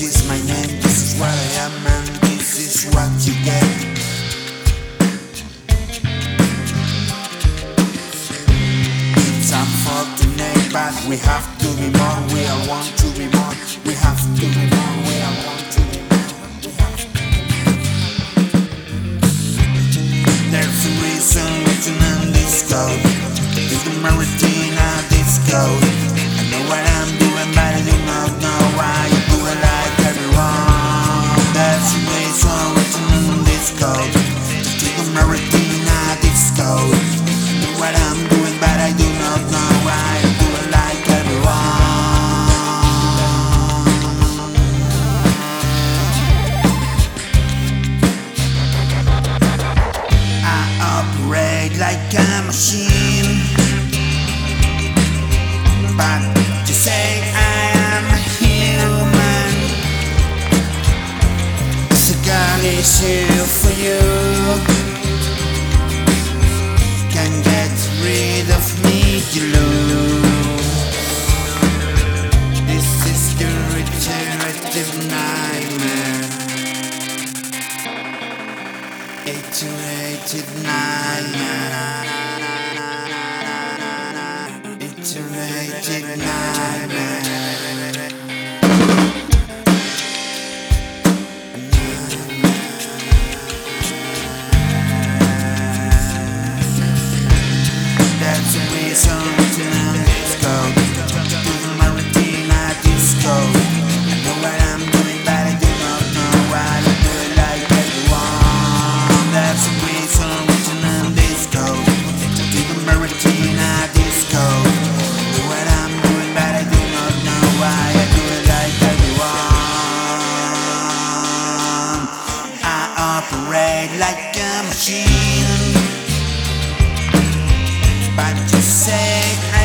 is my name, this is what I am, and this is what you get. It's unfortunate, but we have to be more. We all want to be more. We have to be more. We all want to be more. There's a reason written on this code. It's the Maritina disco. I know what I'm doing, but I do not know why you do it like everyone. There's a reason written on this code. It's the Maritina disco. I know what I'm doing, but I do not know why you do it like everyone. I operate like a machine, but you say I am a human. It's a gun issue for you. Can't get rid of me, you lose. This is the regenerative nightmare. 828 nightmare. 828 nightmare. That's the reason written disco. To the Maritina disco. I know what I'm doing, but I do not know why I do it like everyone. That's the reason written disco. To the Maritina disco. I know what I'm doing, but I do not know why I do it like everyone. I operate like a machine, but you say I